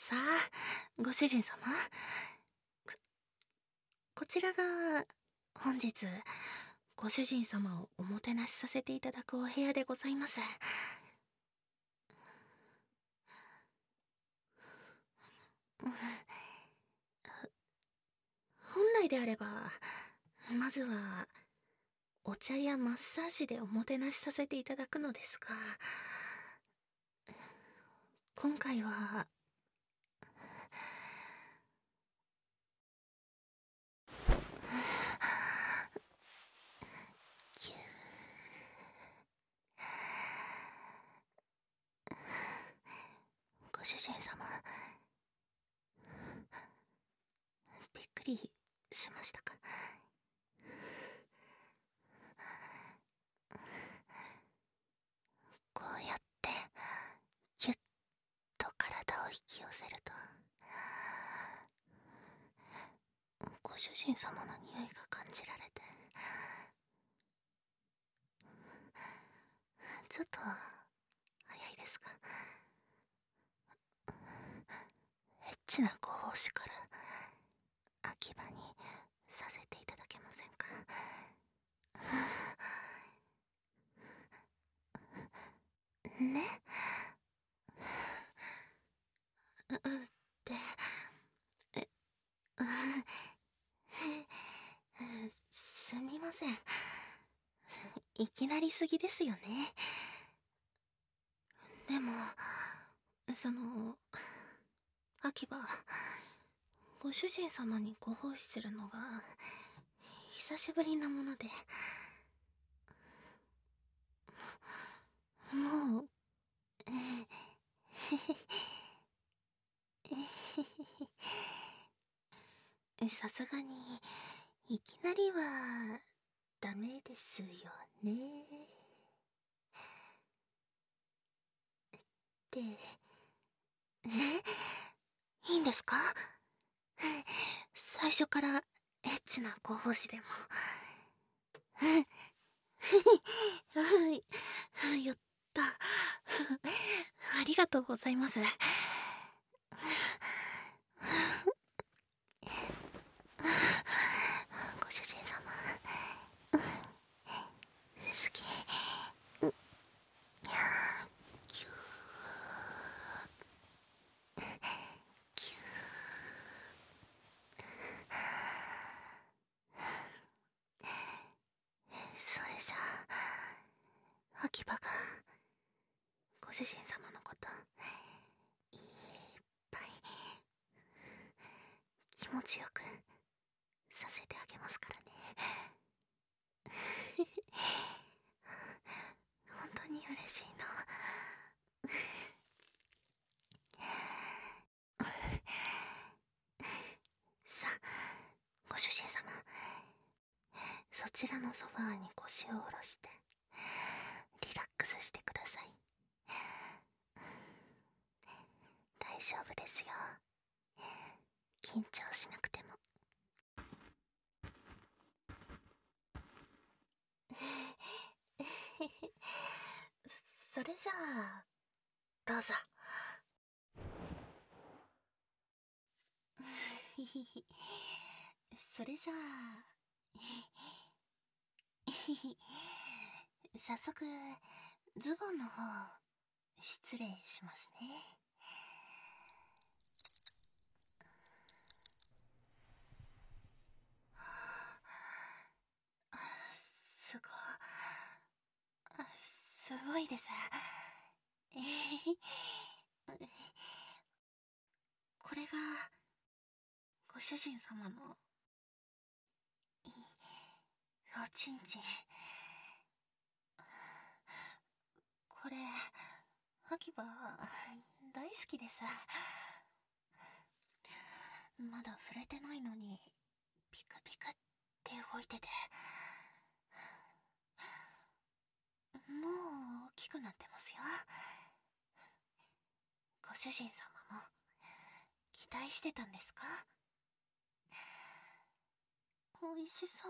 さあ、ご主人様。こちらが、本日、ご主人様をおもてなしさせていただくお部屋でございます。うん本来であれば、まずは、お茶やマッサージでおもてなしさせていただくのですが、今回は、ぎゅご主人様、びっくりしましたか？こうやってぎゅっと体を引き寄せると、ご主人様の匂いが感じられて、ちょっと早いですが、エッチなご奉仕から秋葉にさせていただけませんか？ね。で、え、すみません。いきなりすぎですよね。でも、その、秋葉、ご主人様にご奉仕するのが、久しぶりなもので、もう、えさすがに、いきなりは、ダメですよね。って、いいんですか？最初からエッチなご奉仕でも。はい、やった。ありがとうございます。ご主人様、好き。キュー、キュー。それじゃあ、秋葉が、ご主人様のこと、いっぱい、気持ちよく、させてあげますからね。本当に嬉しいな。さあ、ご主人様、そちらのソファーに腰を下ろしてリラックスしてください。大丈夫ですよ。緊張しなくても。それじゃあ、どうぞ。それじゃあ、早速、ズボンの方、失礼しますね。すご、すごいです。これが、ご主人様の、おちんちん。これ、秋葉、大好きです。まだ触れてないのに、ピクピクって動いてて。もう大きくなってますよ。ご主人様も、期待してたんですか？美味しそう。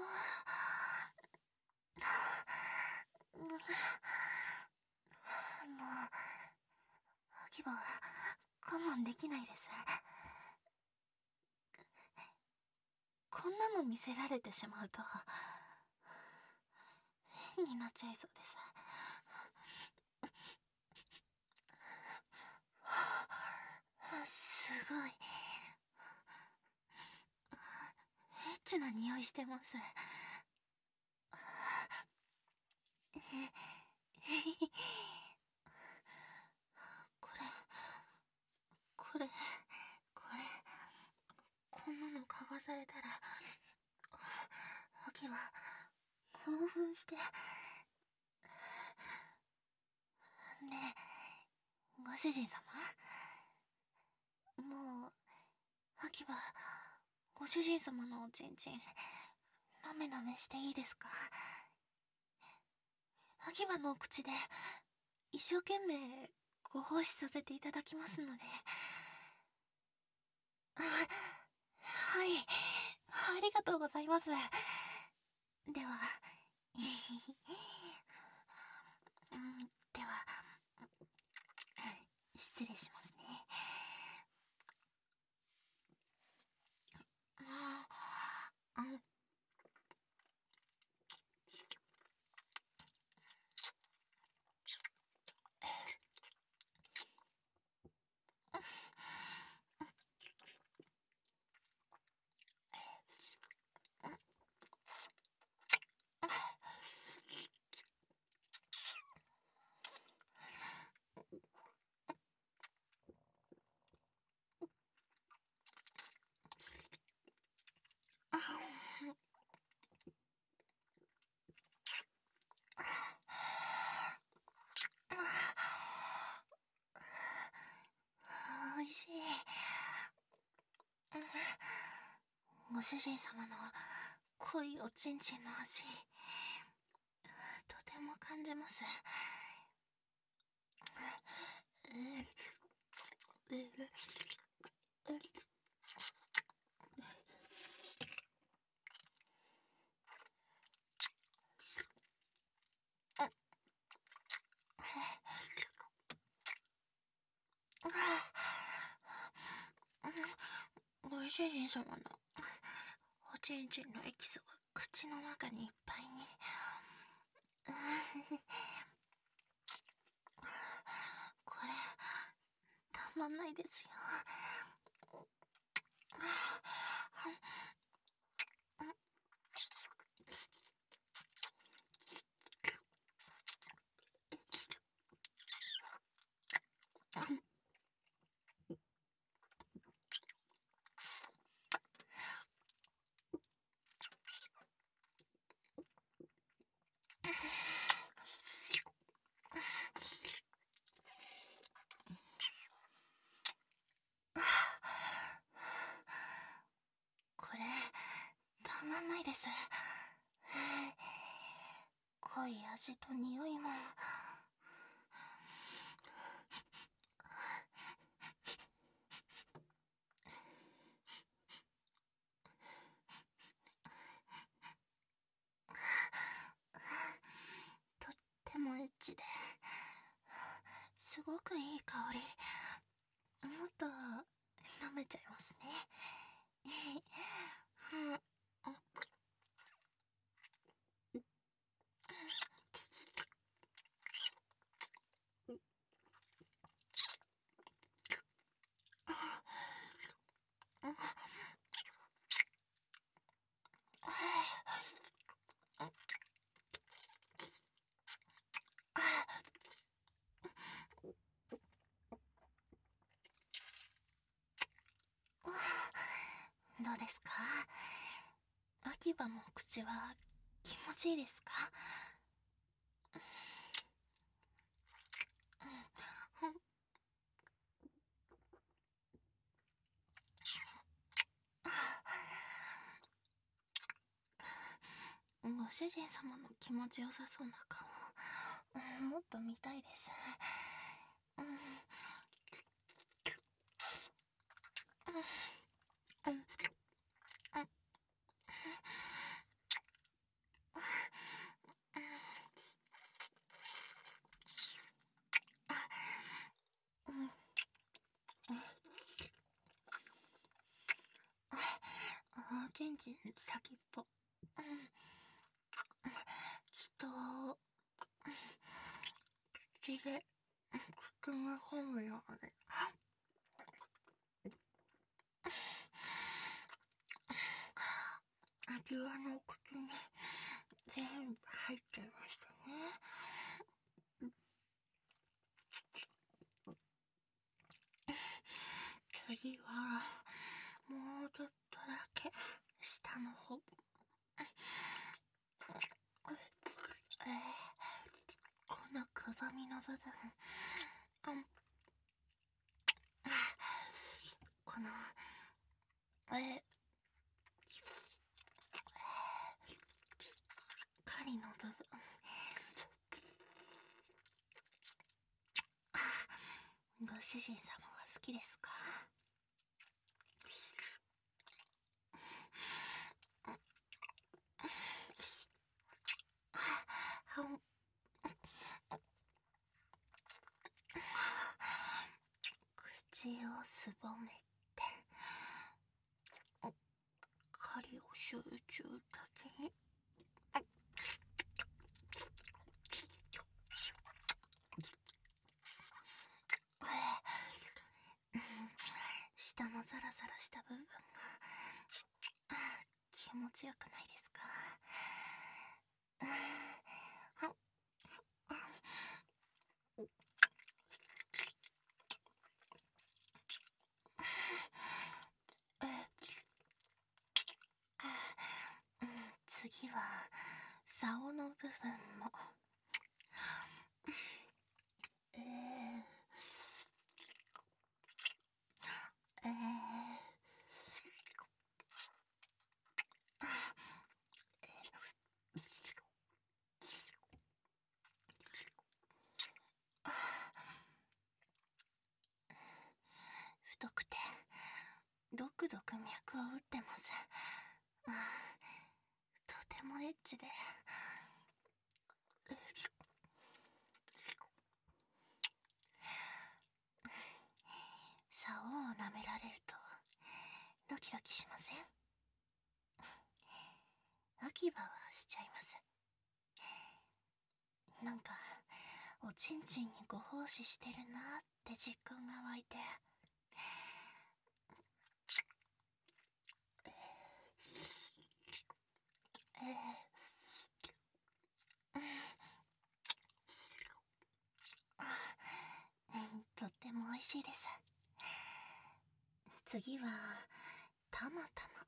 もう、秋葉、 我慢できないです。こんなの見せられてしまうと変になっちゃいそうです。すごいエッチな匂いしてます。これこれこれこんなの嗅がされたらアキは興奮して。ねえ、ご主人様、もうアキはご主人様のおちんちんなめなめしていいですか？アキバのお口で一生懸命ご奉仕させていただきますので。はい、ありがとうございます。ではでは失礼しますね。おいしい。ご主人様の濃いおちんちんの味、とても感じます。ご主人様のおちんちんのエキスが口の中にいっぱいに。これたまんないですよ。これたまんないです。濃い味と匂いも。とってもエッチで、すごくいい香り。もっと舐めちゃいますね。どうですか？秋葉の口は気持ちいいですか？ご主人様の気持ちよさそうな顔、もっと見たいです。 先っぽ。ちょっと口で包み込むように味わのお口に全部入っちゃいましたね。次はもうちょっとだけ下の方。このくぼみの部分、この狩りの部分、ご主人様は好きですか？口をすぼめて狩りを集中的に下のザラザラした部分が気持ちよくないですか？次は竿の部分も太くてドクドク脈を打ってます。とてもエッチで竿を舐められるとドキドキしません？秋葉はしちゃいます。なんかおちんちんにご奉仕してるなって実感が湧いて、とっても美味しいです。次はたまたま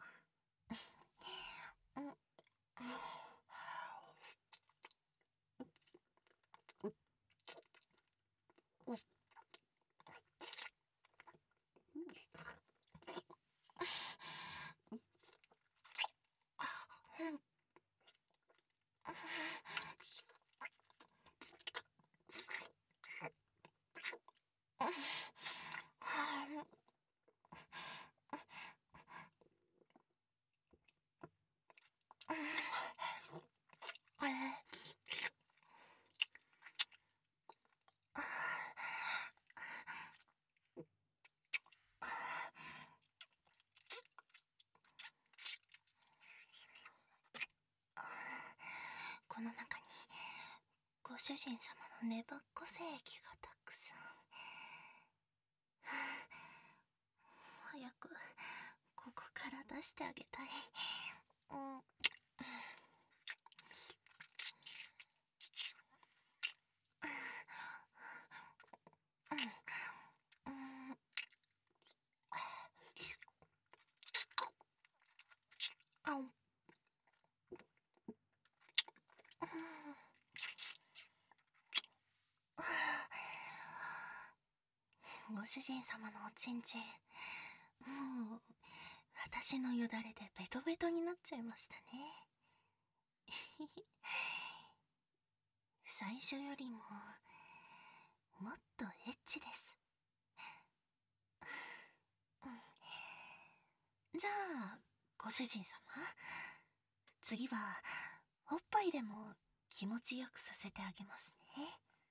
この中にご主人様の粘っこ精液がたくさん。早くここから出してあげたい。ご主人様のおちんちん、もう私のよだれでベトベトになっちゃいましたね。最初よりももっとエッチです。じゃあご主人様、次はおっぱいでも気持ちよくさせてあげますね。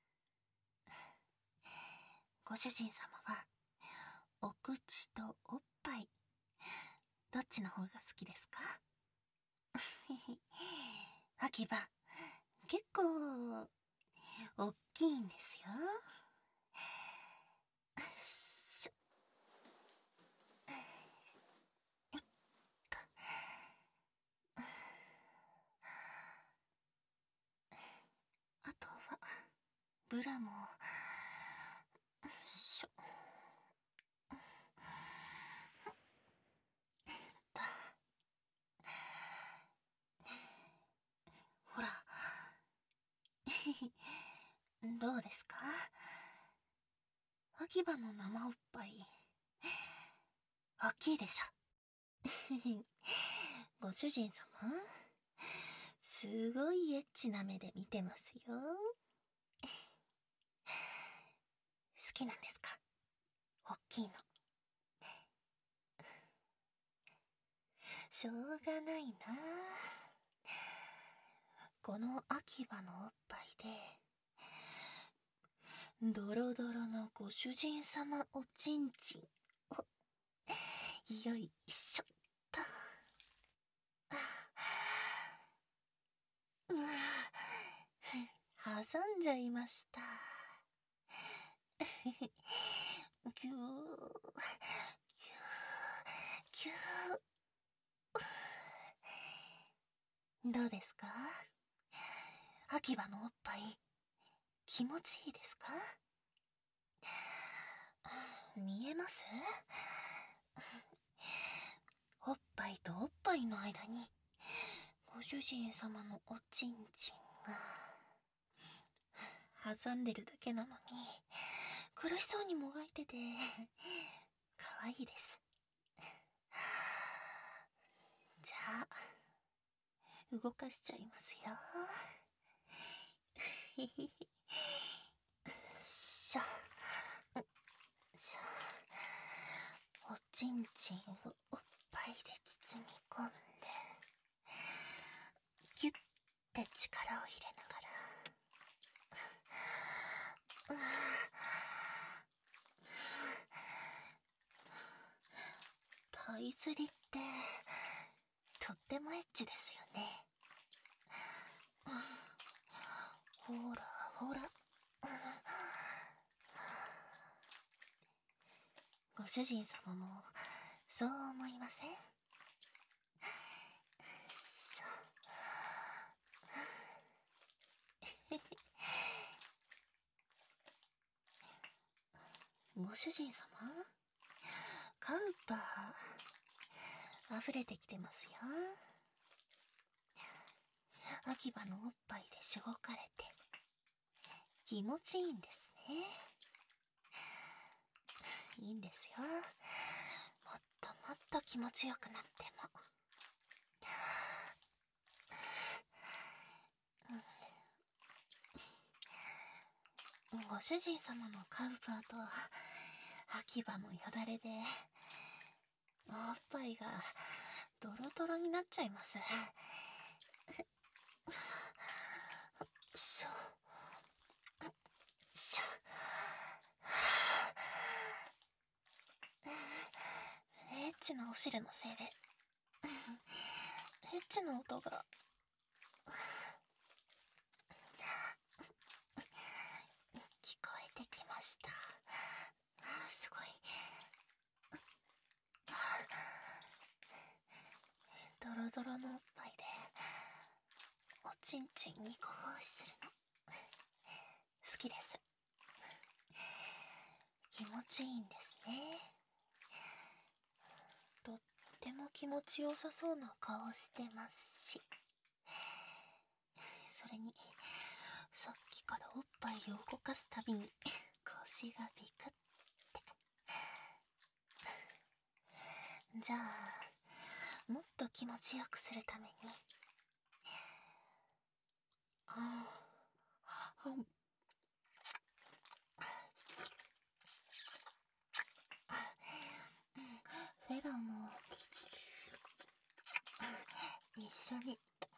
ご主人様はお口とおっぱい、どっちの方が好きですか？ 秋葉、結構大きいんですよ。しょよっと。あとはブラもしょだ。ほらどうですか、秋葉の生おっぱい大きいでしょ。ご主人様、すごいエッチな目で見てますよ。好きなんですか、大きいの。しょうがないな。この秋葉のおっぱいでドロドロのご主人様おちんちんをよいしょっと。うわ、挟んじゃいました。キューキューキュー。どうですか、秋葉のおっぱい気持ちいいですか。見えます、おっぱいとおっぱいの間にご主人様のおちんちんが挟んでるだけなのに苦しそうにもがいててかわいいです。じゃあ動かしちゃいますよ。しょしょ。おちんちんをおっぱいで包み込んでギュッて力を入れながら、パイ釣りってとってもエッチですよね。ほらほら、ご主人様もそう思いません？しょご主人様、カウパー溢れてきてますよ。秋葉のおっぱいでしごかれて気持ちいいんですね。いいんですよ、もっともっと気持ちよくなっても。ご主人様のカウパーと秋葉のよだれでおっぱいがドロドロになっちゃいます。しょしょ。エッチなお汁のせいでエッチな音が聞こえてきました。すごいドロドロのおっぱいでおちんちんにご奉仕するの好きです。気持ちいいんですね。とっても気持ちよさそうな顔してますし、それにさっきからおっぱいを動かすたびに腰がビクって。じゃあもっと気持ちよくするためにフェラも一緒に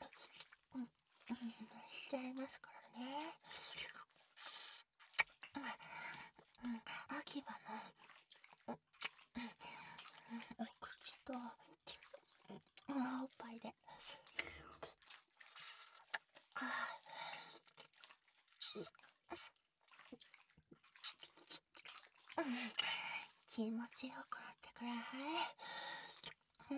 しちゃいますからね。秋葉のお口とおっぱいで気持ちよくなってください。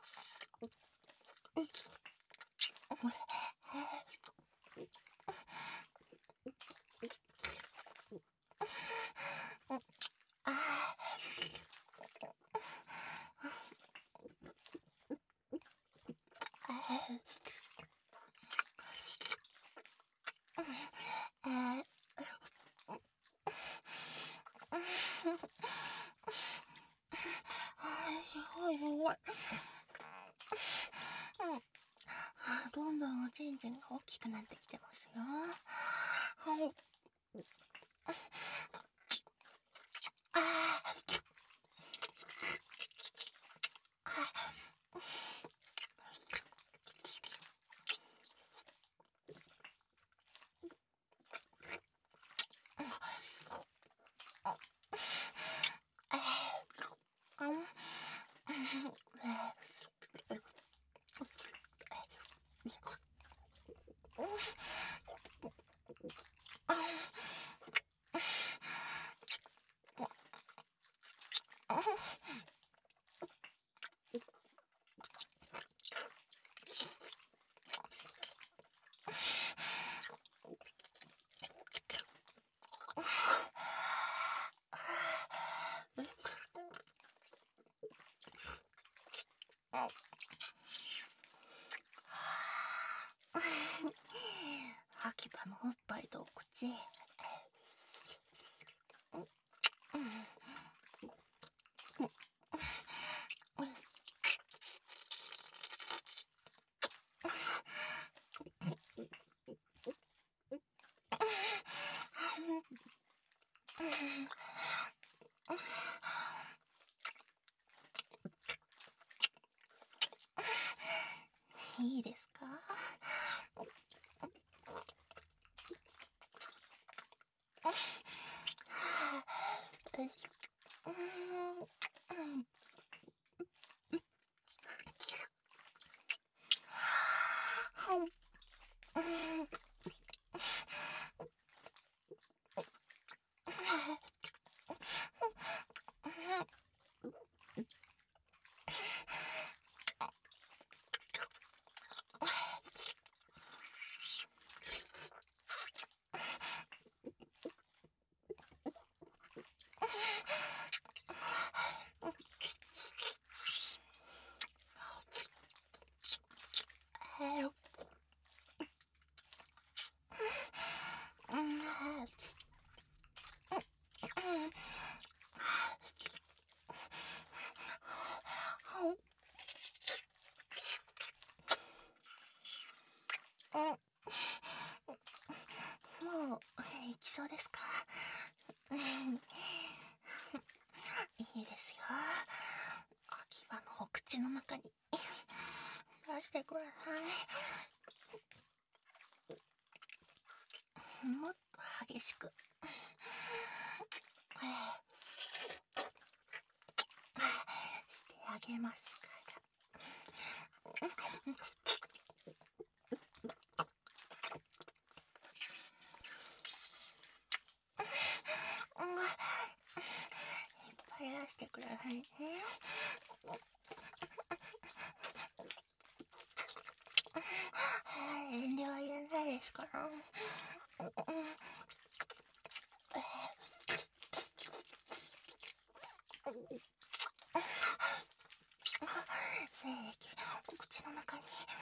どんどんおちんちんが大きくなってきてますよ。秋葉のおっぱいとお口。いいですか？もう行きそうですか？いいですよ。秋葉のお口の中に出してください。もっと激しく。してあげますから。いっぱい出してくださいね。遠慮はいらないですから。精液お口の中に。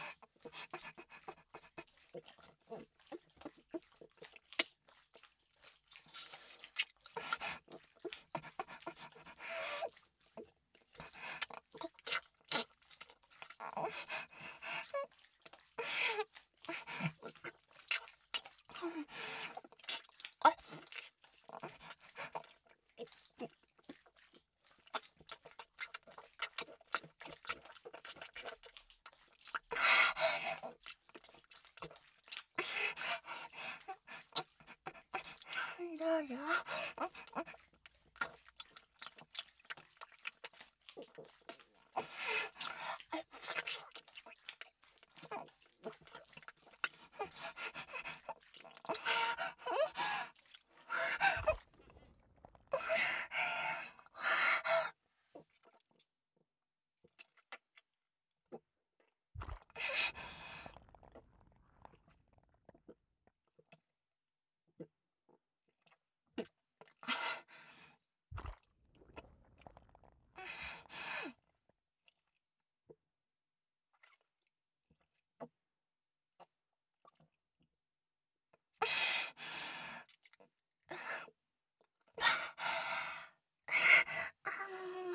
どうぞ。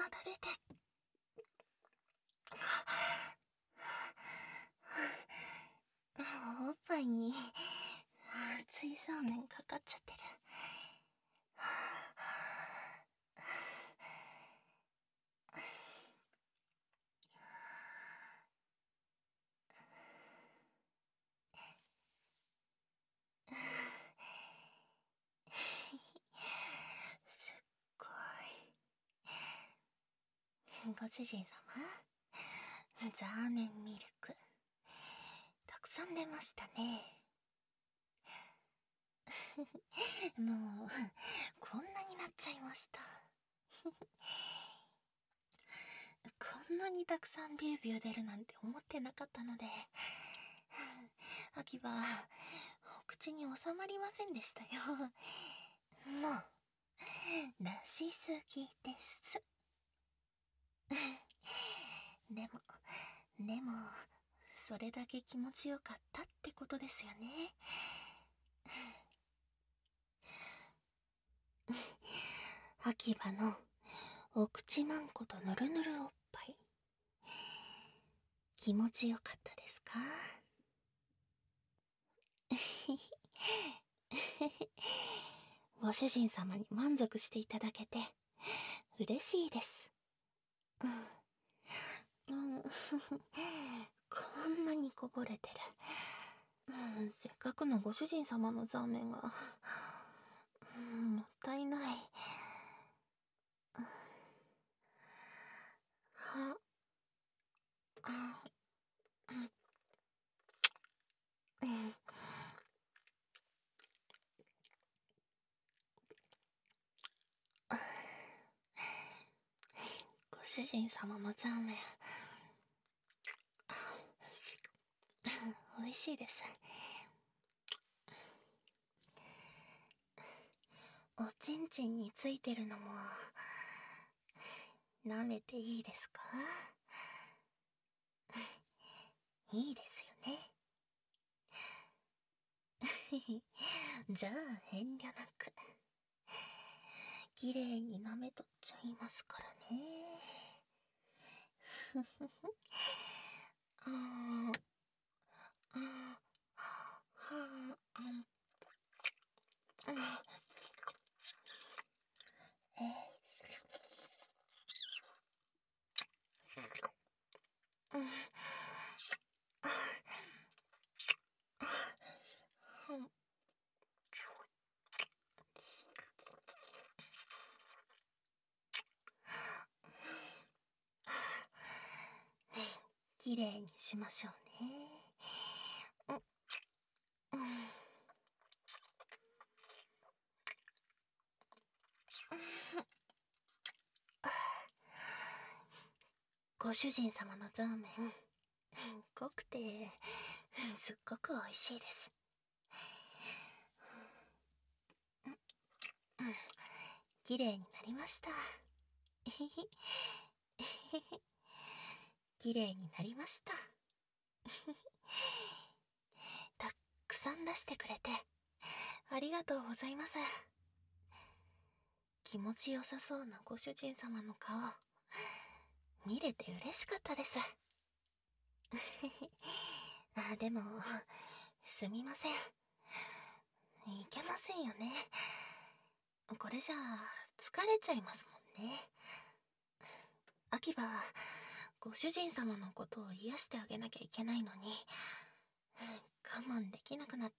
だ出て、おっぱいに熱いそうめんかかっちゃってる。すっごい。ご主人様、ザーメンミルクたくさん出ましたね。もうこんなになっちゃいました。こんなにたくさんビュービュー出るなんて思ってなかったので、秋はお口に収まりませんでしたよ。もう出しすぎです。でもそれだけ気持ちよかったってことですよね。秋葉のお口まんことぬるぬるおっぱい、気持ちよかったですか？ご主人様に満足していただけて嬉しいです。こんなにこぼれてる。せっかくのご主人様のザーメンが、もったいない。ご主人様のザーメン、美味しいです。おちんちんについてるのも舐めていいですか？いいですよね。じゃあ遠慮なく綺麗に舐めとっちゃいますからね。あーあーはー綺麗にしましょうね。ご主人様のザーメン、濃くてすっごく美味しいです。綺麗になりました。綺麗になりました。たっくさん出してくれてありがとうございます。気持ちよさそうなご主人様の顔見れて嬉しかったです。でもすみません、いけませんよね。これじゃあ疲れちゃいますもんね。秋葉、ご主人様のことを癒してあげなきゃいけないのに我慢できなくなって、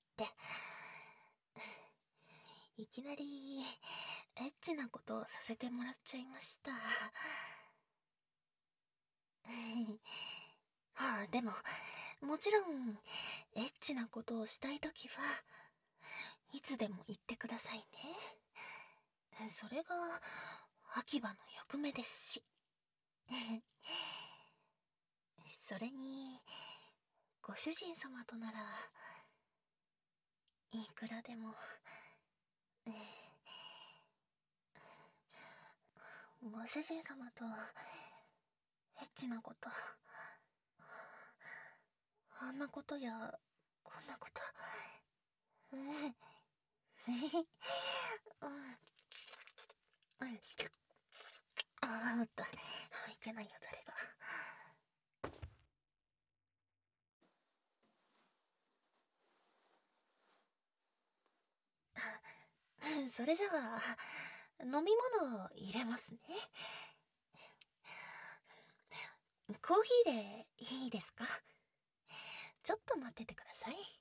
いきなりエッチなことをさせてもらっちゃいました。でももちろんエッチなことをしたいときはいつでも言ってくださいね。それが秋葉の役目ですし。それにご主人様とならいくらでも。ご主人様とエッチなこと、あんなことやこんなこと、ああ、おっと、 けないよ誰が。それじゃあ飲み物入れますね。コーヒーでいいですか？ちょっと待っててください。